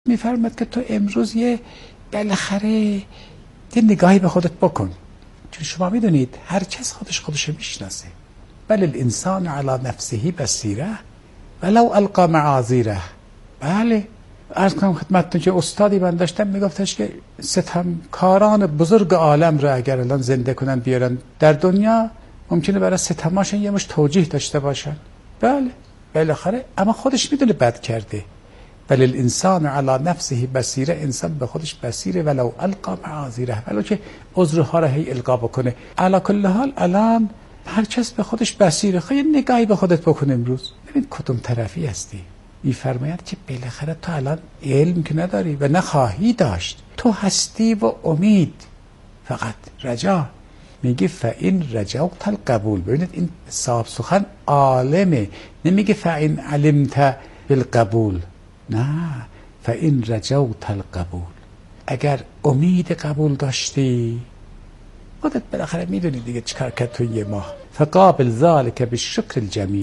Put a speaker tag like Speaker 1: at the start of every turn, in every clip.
Speaker 1: میفرماد که تو امروز بالاخره یه نگاهی به خودت بکن، چون شما میدونید هر کس خودشو میشناسه. بل الانسان علی نفسه بصیره ولو القا معاذیره. بله، عرض کنم خدمتتون که استادی من داشتم میگفتش که ستمکاران بزرگ عالم را اگر الان زنده کنن بیارن در دنیا، ممکنه برای ستماشون یه مش توجیه داشته باشن. بله بالاخره، اما خودش میدونه بد کرده. بل الانسان علی نفسه بصیره، انسان به خودش بصیره ولو القا معاذیره، ولو که عذرها را هی القا بکنه. علی کل حال الان هر کس به خودش بصیره. خب یه نگاهی به خودت بکن امروز، ببین کدوم طرفی هستی. میفرماید که بالاخره تو الان علم که نداری و نخواهی داشت، تو هستی و امید، فقط رجا. میگه فإن رجوت القبول. ببینید این صاحب سخن عالمه، نمیگه فإن علمت بالقبول، نه، فإن رجوت القبول. اگر امید قبول داشتی، خودت بالاخره میدونی دیگه چیکار کرد تو یه ماه. فقابل ذلک بالشکر الجمیل،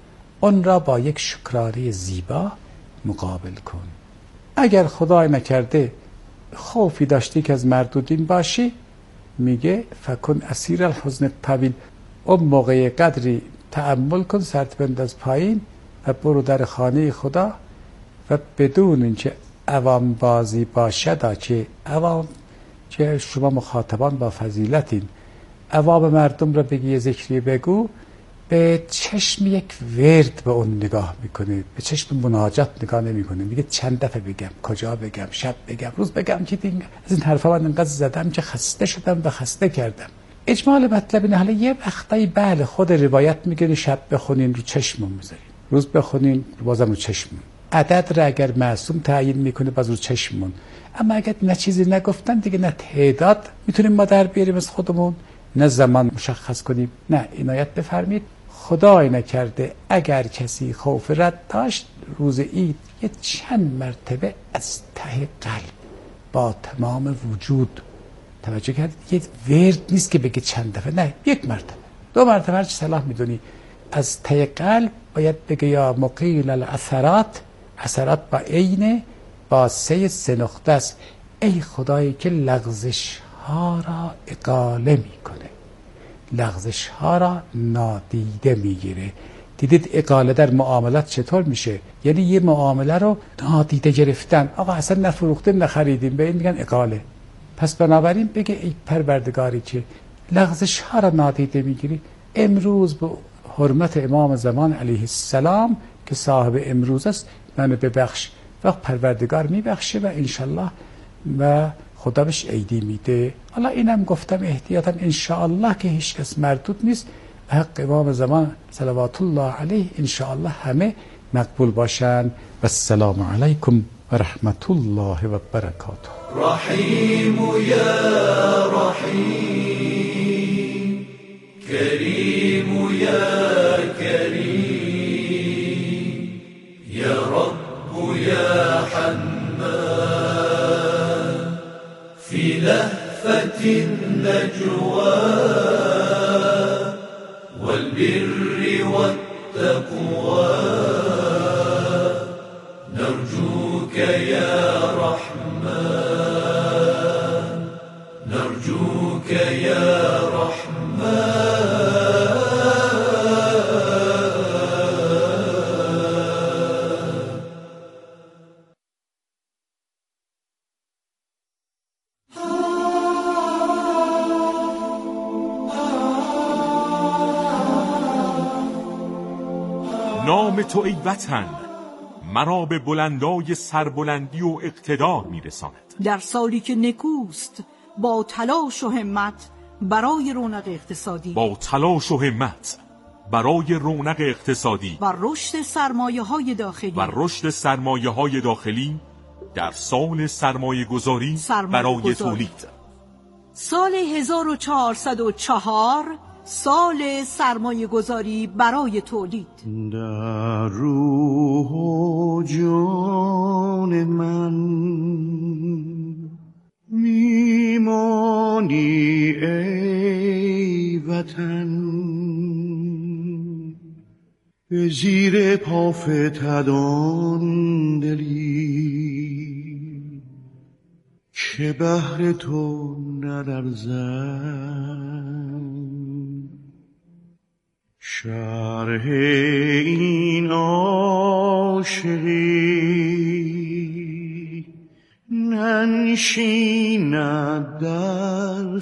Speaker 1: اون را با یک شکرانه زیبا مقابل کن. اگر خدای نکرده خوفی داشتی که از مردودین باشی، میگه فکن اسیر الحزن الطویل، اون موقع قدری تأمل کن، سرت بنداز پایین و برو در خانه خدا و بدون اینکه عوام بازی باشد، که عوام که شما مخاطبان با فضیلتین، عوام مردم را بگی ذکری بگو، به چشم یک ورد به اون نگاه میکنه، به چشم مناجات نگاه نمیکنه. میگه چند دفعه بگم، کجا بگم، شب بگم، روز بگم، که دیگه از این حرفا من انقدر زدم که خسته شدم و خسته کردم. اجمال مطلب اینه، حالا یه وقتایی بله خود روایت میگه شب بخونین رو چشمون میذارین، روز بخونین بازم رو چشمون. عدد را اگر معصوم تعیین میکنه باز رو چشمون. اما اگر نه چیزی نگفتن دیگه، نه تعداد میتونیم ما در بیاریم از خودمون، نه زمان مشخص کنیم، نه عنایت بفرمید. خدای نکرده اگر کسی خوف رد داشت، روز عید یه چند مرتبه از ته قلب با تمام وجود، توجه کردید، یه ورد نیست که بگه چند دفعه، نه، یک مرتبه، 2 مرتبه، هر چی صلاح میدونی، از ته قلب باید بگه یا مقیل الاثرات، اثرات با عین، با سه نقطه است. ای خدایی که لغزش ها را اقاله میکنه، لغزش ها را نادیده میگیره. دیدید اقاله در معاملات چطور میشه؟ یعنی یه معامله رو نادیده گرفتن، آقا اصلا نفروختیم نخریدیم، به این میگن اقاله. پس بنابراین بگه ای پروردگاری که لغزش ها را نادیده میگیری، امروز به حرمت امام زمان علیه السلام که صاحب امروز است منو ببخش. وقت پروردگار میبخشه و انشالله و خدا بهش عیدی میده. حالا اینم گفتم احتیاطا انشاءالله که هیچ کس مردود نیست، حق امام زمان صلوات الله علیه انشاءالله همه مقبول باشن. و السلام علیکم و رحمت الله و برکاته.
Speaker 2: رحیم یا رحیم، کریم یا کریم، یا رب یا حنان، فی لهفة النجوى والبر والتقوى، نرجوك يا رحمن، نرجوك يا رحمن.
Speaker 3: نام تو ای وطن مرا به بلندای سربلندی و اقتدار میرساند.
Speaker 4: در سالی که نکوست با تلاش و همت برای رونق اقتصادی،
Speaker 3: با تلاش و همت برای رونق اقتصادی
Speaker 4: و رشد سرمایه‌های داخلی،
Speaker 3: و رشد سرمایه‌های داخلی در سال سرمایه گذاری برای تولید.
Speaker 4: سال 1404 سال سرمایه گذاری برای تولید.
Speaker 5: در روح و جان من میمانی ای وطن، به زیر پا فتدان دلی که بهر تو ندرزم. شرح این عاشقی ننشیند در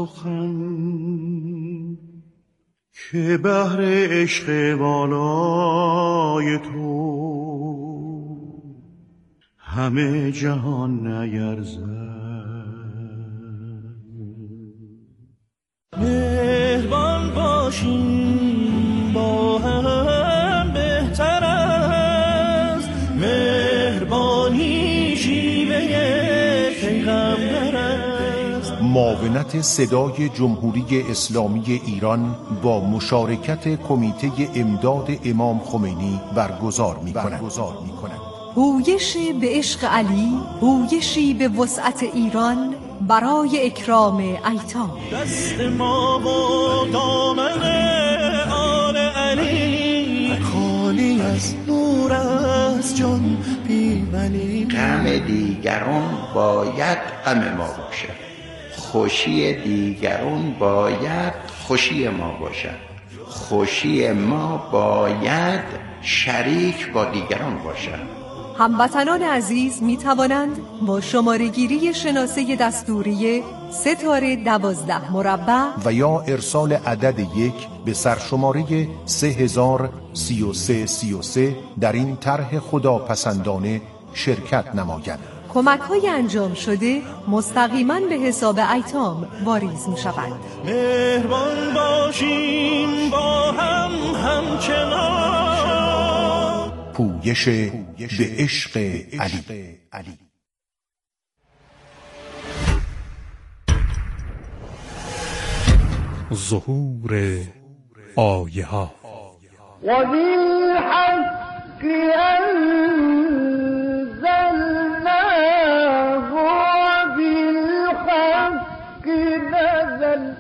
Speaker 5: سخن، که بهر عشق والای تو همه جهان نیرزد.
Speaker 6: مهربان باشیم با هم بهتر است، مهربانی شیوه پیغمبر است.
Speaker 7: معاونت صدای جمهوری اسلامی ایران با مشارکت کمیته امداد امام خمینی برگزار می‌کند.
Speaker 4: هویش به عشق علی، هویشی به وسعت ایران برای اکرام ایتام.
Speaker 6: دست ما و دامن آل علی خالی از نور از جان بی ولی.
Speaker 8: غم دیگران باید غم ما باشد، خوشی دیگران باید خوشی ما باشد، خوشی ما باید شریک با دیگران باشد.
Speaker 4: هموطنان عزیز می توانند با شماره‌گیری شناسه دستوری 3-12
Speaker 7: و یا ارسال عدد 1 به سرشماره 303333 در این طرح خداپسندانه شرکت نمایند.
Speaker 4: کمک‌های انجام شده مستقیما به حساب ایتام واریز می شوند.
Speaker 6: مهربان باشیم با هم همچنان.
Speaker 7: پویش به عشق علی.
Speaker 3: ظهور آیه ها.
Speaker 9: و بالحق انزلناه و بالحق نزل.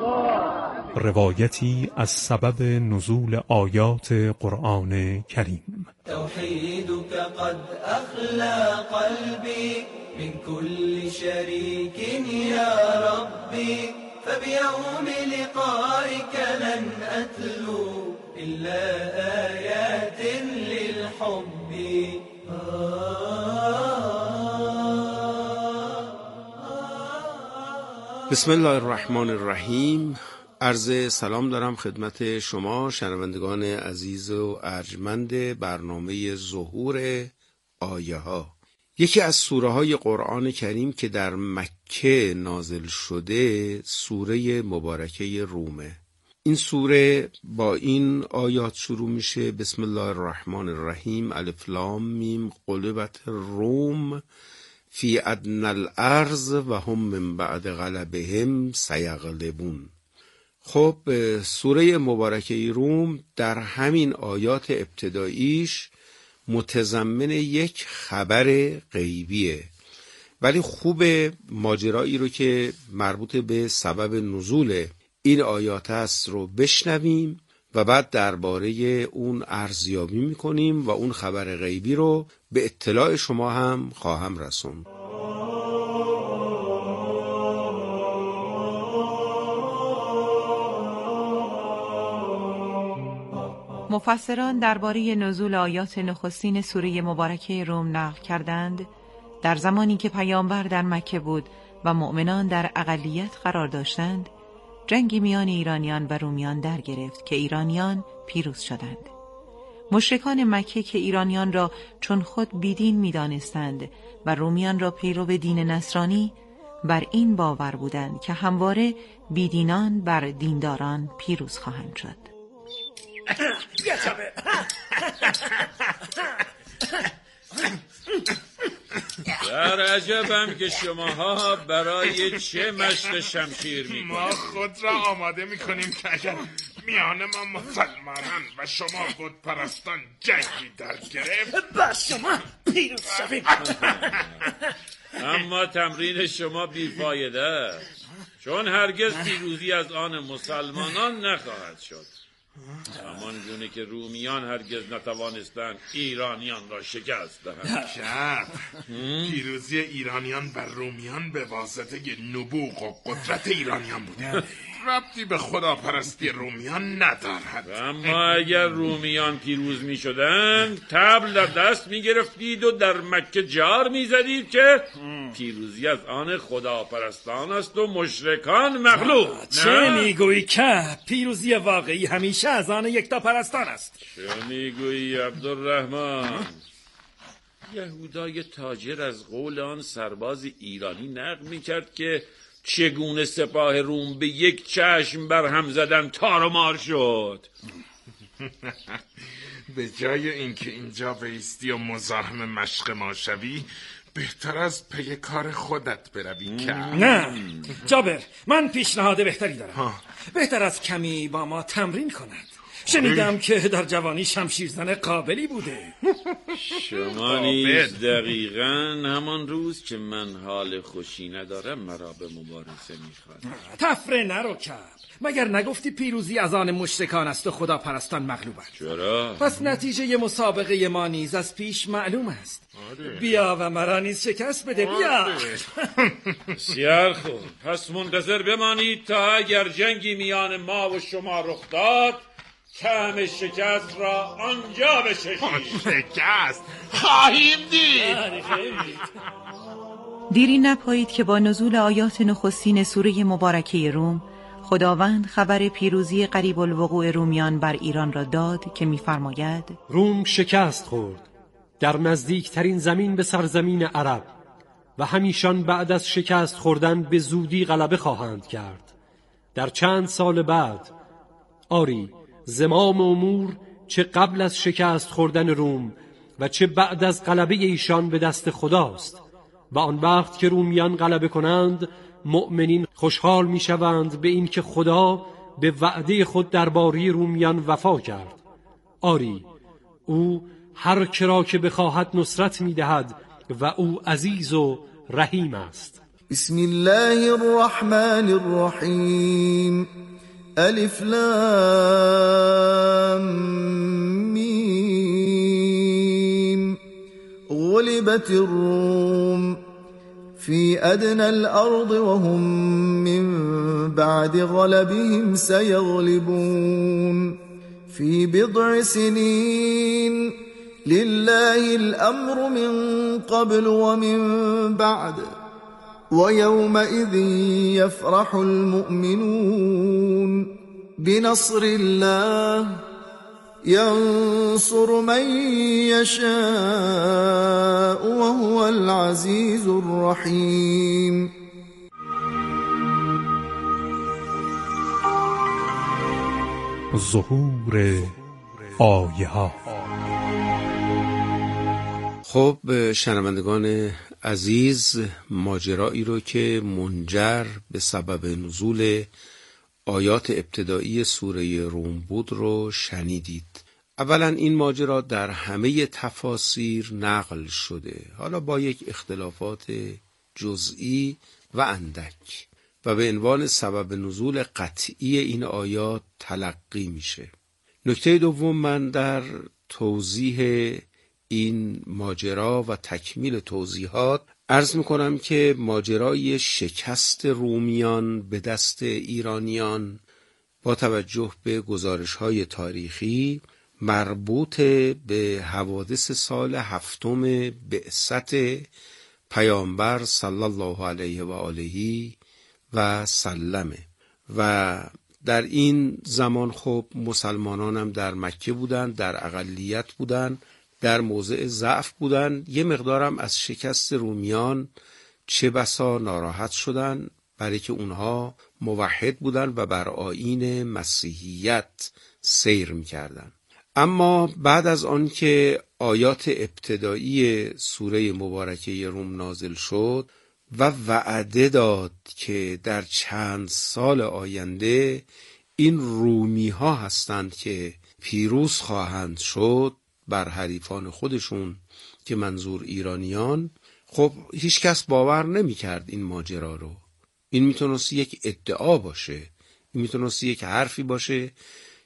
Speaker 3: روایتی از سبب نزول آیات قرآن کریم.
Speaker 2: توحیدك قد اخلى قلبي من كل شريك يا ربي، فبيوم لقائك لن أتلو إلا آيات للحب.
Speaker 10: بسم الله الرحمن الرحیم. عرض سلام دارم خدمت شما شنوندگان عزیز و ارجمند برنامه ظهور آیه ها. یکی از سوره های قرآن کریم که در مکه نازل شده سوره مبارکه رومه. این سوره با این آیات شروع میشه: بسم الله الرحمن الرحیم، الف لام میم، غلبت الروم فی ادنی الارض و هم من بعد غلبهم سیغلبون. خب سوره مبارکه روم در همین آیات ابتداییش متضمن یک خبر غیبیه، ولی خوب ماجرایی رو که مربوط به سبب نزول این آیات است رو بشنویم و بعد درباره اون ارزیابی میکنیم و اون خبر غیبی رو به اطلاع شما هم خواهم رسوند.
Speaker 11: مفسران درباره نزول آیات نخستین سوره مبارکه روم نقل کردند در زمانی که پیامبر در مکه بود و مؤمنان در اقلیت قرار داشتند، جنگی میان ایرانیان و رومیان در گرفت که ایرانیان پیروز شدند. مشرکان مکه که ایرانیان را چون خود بیدین می‌دانستند و رومیان را پیرو دین نصرانی، بر این باور بودند که همواره بیدینان بر دینداران پیروز خواهند شد.
Speaker 12: در عجبم که شماها برای چه مشق شمشیر میکنید؟
Speaker 13: ما خود را آماده میکنیم که اگر میان ما مسلمانان و شما بت پرستان جنگی در گرفت
Speaker 6: بر شما پیروز شویم.
Speaker 12: اما تمرین شما بیفایده است، چون هرگز پیروزی از آن مسلمانان نخواهد شد. همان گونه که رومیان هرگز نتوانستند ایرانیان را شکست دهند.
Speaker 13: شب پیروزی ایرانیان بر رومیان به واسطه نبوغ و قدرت ایرانیان بوده، ربطی به خداپرستی رومیان ندارد.
Speaker 12: اما اگر رومیان پیروز می شدند طبل در دست می گرفتید و در مکه جار می زدید که پیروزی از آن خداپرستان است و مشرکان مغلوب.
Speaker 14: چه میگویی که پیروزی واقعی همیشه از آن یکتاپرستان است؟
Speaker 12: چه میگویی عبدالرحمن؟ یهودای تاجر از قول آن سرباز ایرانی نقل می کرد که چگونه سپاه روم به یک چشم بر هم زدن تار و مار شد.
Speaker 13: به جای اینکه اینجا بایستی و مزاحم مشق ما شوی، بهتر از پی کار خودت بروی. که
Speaker 14: نه جابر، من پیشنهاد بهتری دارم. بهتر از کمی با ما تمرین کند. شنیدم که در جوانی شمشیرزن قابلی بوده.
Speaker 12: شما نیز دقیقاً همان روز که من حال خوشی ندارم مرا به مبارزه میخواد.
Speaker 14: تفره نرو کب، مگر نگفتی پیروزی از آن مشرکان است و خداپرستان مغلوبند؟
Speaker 12: چرا؟
Speaker 14: پس نتیجه مسابقه ما نیز از پیش معلوم است. بیا و مرا نیز شکست بده. بیا.
Speaker 12: بسیار خوب، پس منتظر بمانید تا اگر جنگی میان ما و شما رخ داد کم شکست را آنجا بششید.
Speaker 13: شکست خواهیم دید.
Speaker 11: دیری نپایید که با نزول آیات نخستین سوره مبارکه روم خداوند خبر پیروزی قریب الوقوع رومیان بر ایران را داد که می‌فرماید:
Speaker 15: روم شکست خورد در نزدیکترین زمین به سرزمین عرب و همیشان بعد از شکست خوردن به زودی غلبه خواهند کرد. در چند سال بعد آری زمام امور چه قبل از شکست خوردن روم و چه بعد از غلبه ایشان به دست خداست و آن وقت که رومیان غلبه کنند مؤمنین خوشحال می شوند به این که خدا به وعده خود درباره رومیان وفا کرد. آری او هر کرا که بخواهد نصرت می دهد و او عزیز و رحیم است.
Speaker 16: بسم الله الرحمن الرحیم. الف لام میم. غلبت الروم في أدنى الأرض وهم من بعد غلبهم سيغلبون في بضع سنين لله الأمر من قبل ومن بعد ويومئذ يفرح المؤمنون بنصر الله ينصر من يشاء وهو العزيز الرحيم.
Speaker 7: ظهور آیه ها.
Speaker 10: خب شنوندگان عزیز، ماجرایی رو که منجر به سبب نزول آیات ابتدایی سوره روم بود رو شنیدید. اولا این ماجرا در همه تفاسیر نقل شده، حالا با یک اختلافات جزئی و اندک، و به عنوان سبب نزول قطعی این آیات تلقی میشه. نکته دوم، من در توضیح این ماجرا و تکمیل توضیحات عرض میکنم که ماجرای شکست رومیان به دست ایرانیان با توجه به گزارش‌های تاریخی مربوط به حوادث هفتم سال بعثت پیامبر صلی الله علیه و آله و سلمه و در این زمان خب مسلمانان هم در مکه بودن، در اقلیت بودن، در موضع ضعف بودن. یه مقدارم از شکست رومیان چه بسا ناراحت شدن، برای که اونها موحد بودن و بر آیین مسیحیت سیر می‌کردن. اما بعد از آن که آیات ابتدایی سوره مبارکه روم نازل شد و وعده داد که در چند سال آینده این رومی ها هستند که پیروز خواهند شد بر حریفان خودشون که منظور ایرانیان، خب هیچ کس باور نمی کرد این ماجرا رو. این میتونست یک ادعا باشه، این میتونست یک حرفی باشه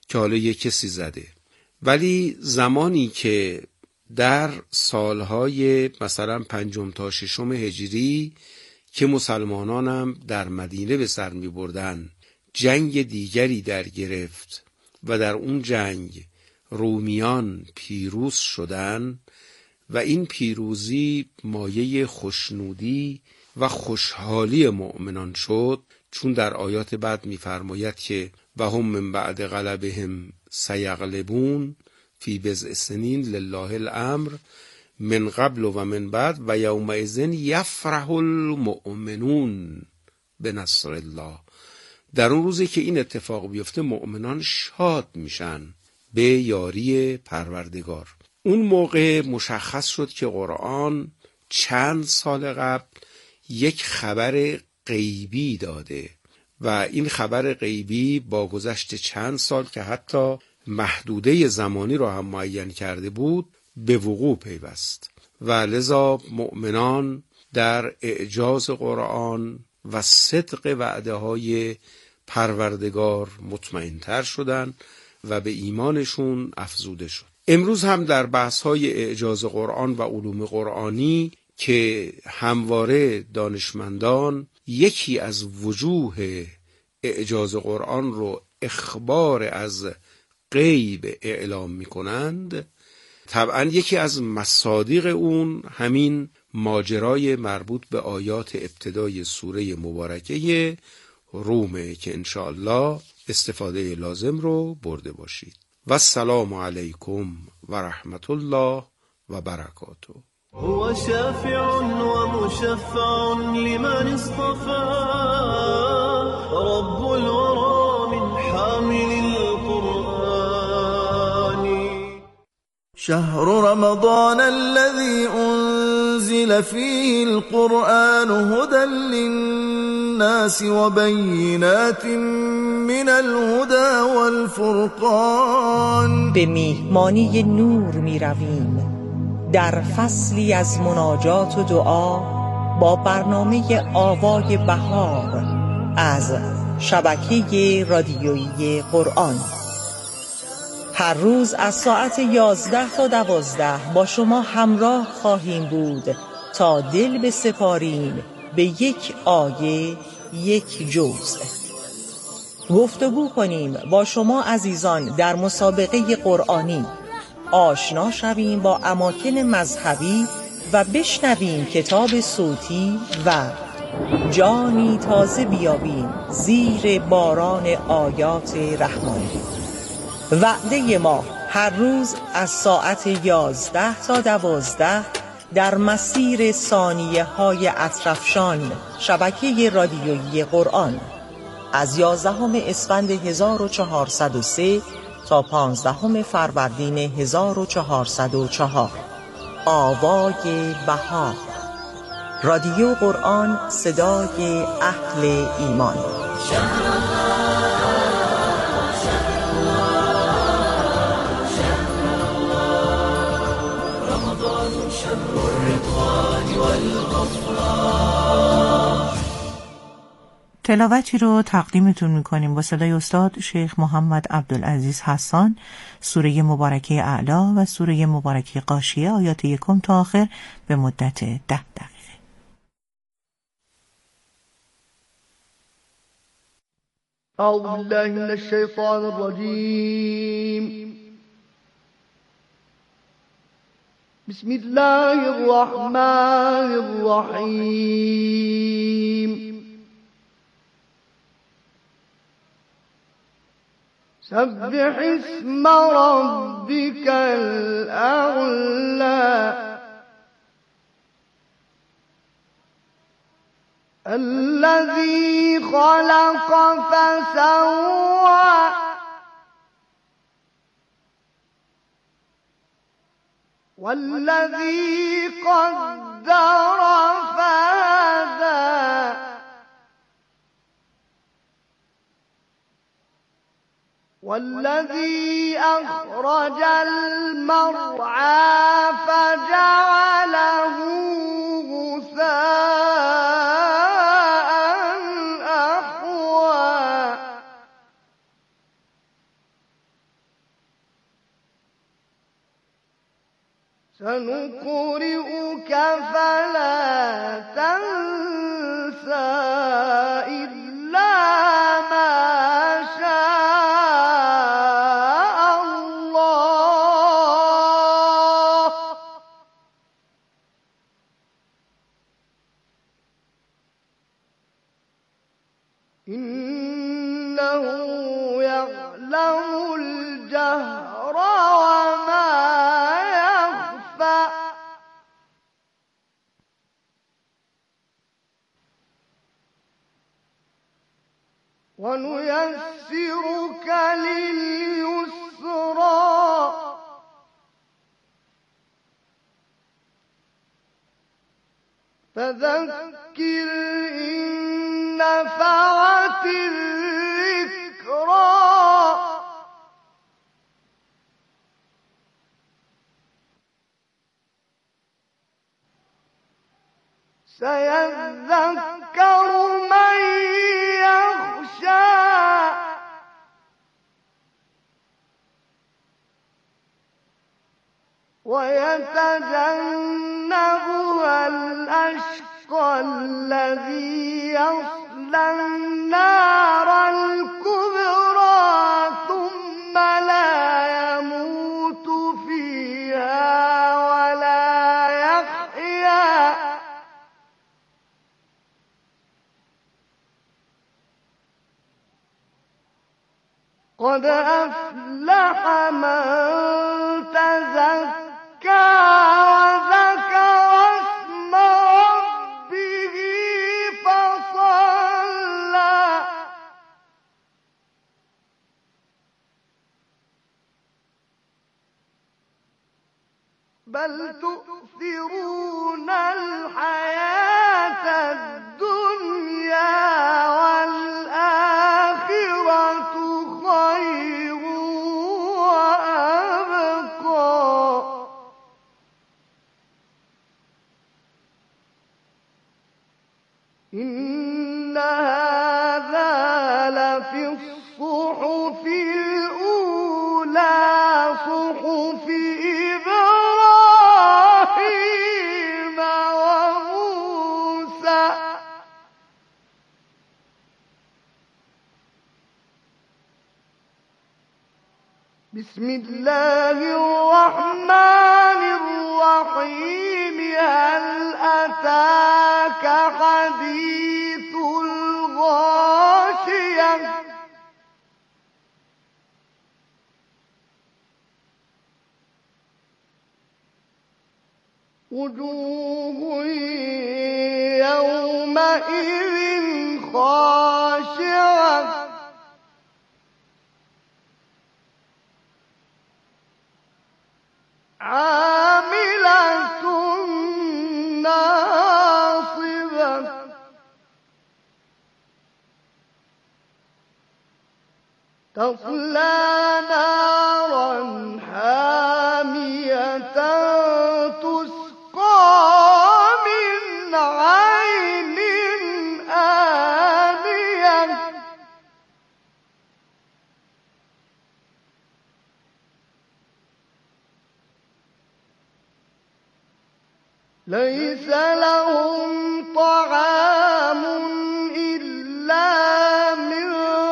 Speaker 10: که حالا یک کسی زده. ولی زمانی که در سالهای مثلا 5 تا 6 هجری که مسلمانان هم در مدینه به سر می بردن، جنگ دیگری در گرفت و در اون جنگ رومیان پیروز شدن و این پیروزی مایه خوشنودی و خوشحالی مؤمنان شد، چون در آیات بعد می‌فرماید که و هم من بعد غلبهم سیغلبون فی بضع سنین لله الامر من قبل و من بعد و یومئذ یفرح المؤمنون بنصر الله. در اون روزی که این اتفاق بیفته مؤمنان شاد میشن به یاری پروردگار. اون موقع مشخص شد که قرآن چند سال قبل یک خبر غیبی داده و این خبر غیبی با گذشت چند سال که حتی محدوده زمانی را هم معین کرده بود به وقوع پیوست و لذا مؤمنان در اعجاز قرآن و صدق وعده های پروردگار مطمئن‌تر شدند و به ایمانشون افزوده شد. امروز هم در بحث‌های اعجاز قرآن و علوم قرآنی که همواره دانشمندان یکی از وجوه اعجاز قرآن رو اخبار از غیب اعلام می‌کنند، طبعا یکی از مصادیق اون همین ماجرای مربوط به آیات ابتدای سوره مبارکه رومه که انشاءالله استفاده لازم رو برده باشید. و السلام علیکم و رحمت الله و برکاته.
Speaker 6: هو شافع و مشفع لمن اصطفى رب الورى من حامل القرآن.
Speaker 16: شهر رمضان الذي أنزل فيه القرآن هدى للناس وبينات من الهدى والفرقان.
Speaker 17: به میهمانی نور می رویم در فصلی از مناجات و دعا با برنامه آوای بهار از شبکه رادیویی قرآن. هر روز از ساعت 11 تا 12 با شما همراه خواهیم بود تا دل بسپاریم به یک آیه، یک جزء. گفتگو کنیم با شما عزیزان در مسابقه قرآنی، آشنا شویم با اماکن مذهبی و بشنویم کتاب صوتی و جانی تازه بیابیم زیر باران آیات رحمانی. وعده ما هر روز از ساعت 11 تا 12 در مسیر ثانیه های اطرفشان شبکه رادیویی قرآن از 11 اسفند 1403 تا 15 فروردین 1404. آوای بهار، رادیو قرآن، صدای اهل ایمان.
Speaker 11: تلاوتی رو تقدیمتون میکنیم با صدای استاد شیخ محمد عبدالعزیز حسان، سوره مبارکه اعلی و سوره مبارکه غاشیه، آیات 1 تا آخر به مدت 10 دقیقه.
Speaker 9: اعوذ بالله من الشیطان الرجیم. بسم الله الرحمن الرحیم. سبح اسم ربك الأعلى الذي خلق فسوى والذي قدر فهدى والذي أخرج المرعى فجعله غثاء أحوى سنقرئك فلا تنسى إلا ما شاء الله إنه يعلم الجهر وما يخفى ونيسرك لليسرى فذكر إن نفعت الذكرى سيذكر من يخشى ويتجنبها الأشقى الذي يصلى النار الكبرى ثم لا يموت فيها ولا يحيا قد أفلح من تزكى وذكر اسم ربه فصلى بل تؤثرون الحياة الدنيا والآخرة خير وأبقى إن هذا لفي الصحف الأولى صحف إبراهيم وموسى بسم الله الرحمن الرحيم هل أتاك حديث الغاشية وجوه يومئذ خاشعة عاملة ناصبة تصلى نارا حامية تسقى من عين آنية ليس لهم طعام إلا من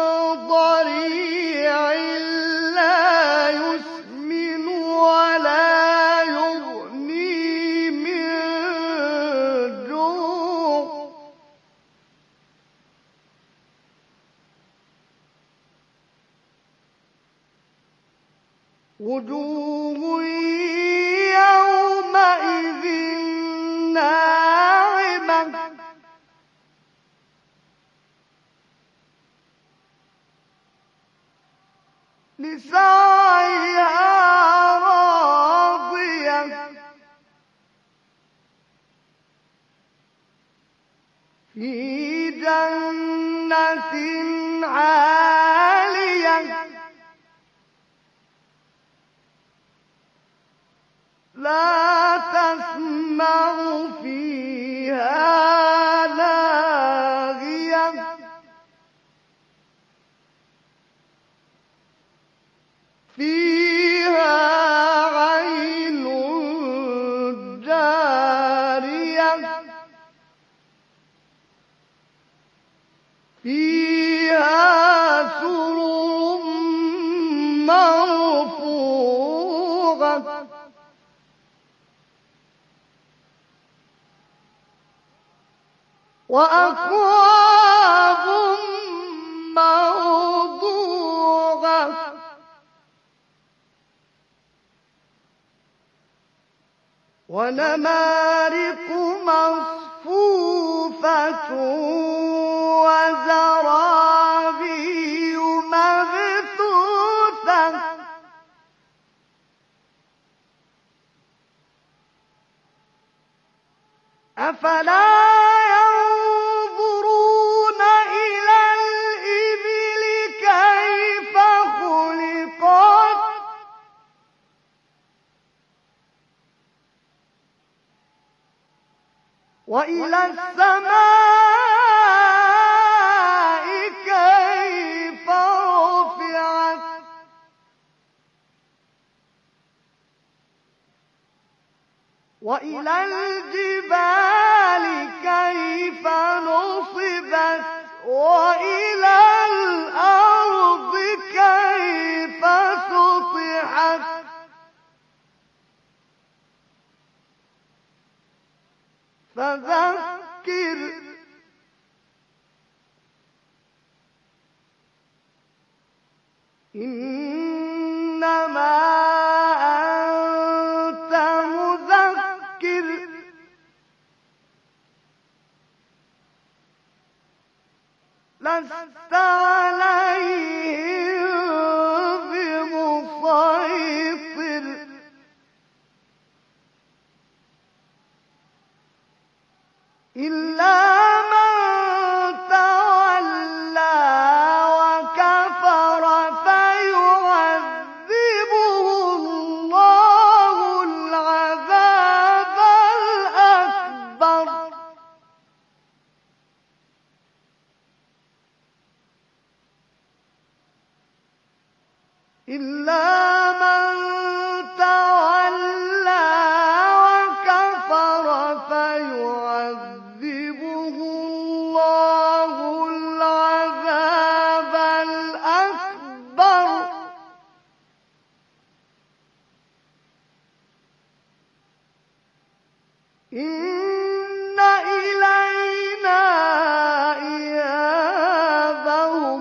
Speaker 9: ضريع لا يسمن ولا يغني من جوع وجوه يومئذ ناعمة لسعيها راضية في جنة عالية لا تسمع فيها لاغية فيها عين فيها سرر مرفوعة وأكواب موضوعة ونمارق مصفوفة وزرابي مبثوثة أفلا ينظرون إلى الإبل كيف خلقت وإلى السماء كيف رفعت وإلى الجبال كيف نصبت وإلى الأرض كيف سطحت فذكر إنما أنت مذكر لست عليهم بمسيطر إلا من تولى وكفر فيعذبه الله العذاب الأكبر إلا من تولى وكفر فيعذبه الله العذاب الأكبر إن إلينا إيابهم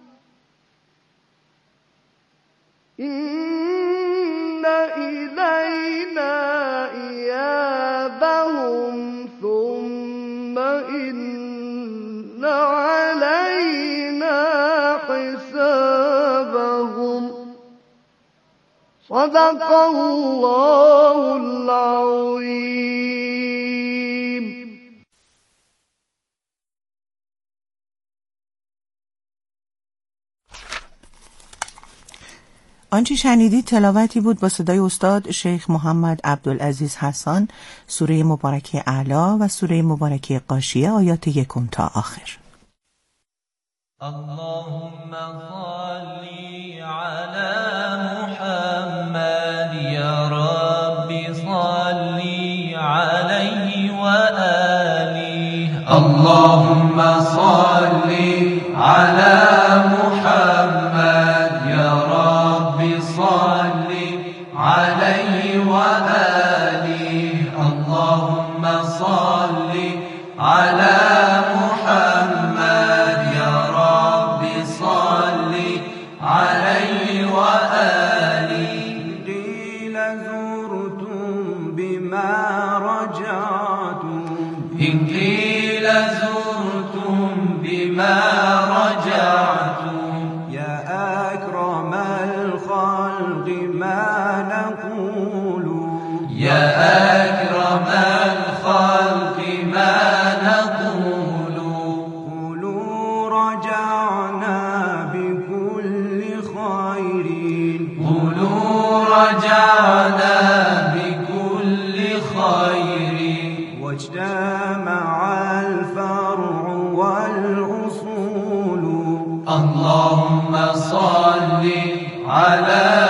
Speaker 9: إن إلينا إيابهم ثم إن علينا حسابهم صدق الله العظيم.
Speaker 17: آنچه شنیدید تلاوتی بود با صدای استاد شیخ محمد عبدالعزیز حسان، سوره مبارکه اعلی و سوره مبارکه غاشیه آیات 1 تا آخر.
Speaker 2: اللهم صل على محمد يا رب صل عليه وآله اللهم صل على محمد يا رب صل عليه وآله اللهم صل على محمد يا رب صل عليه وآله قيل زرتم بما رجعتم إن قيل زرتم بما رجعتم يا أكرم الخلق ما نقول يا أكرم الخلق ما نقول قولوا رجعنا بكل خير قولوا رجعنا بكل خير واجتمع الفرع والأصول اللهم صل على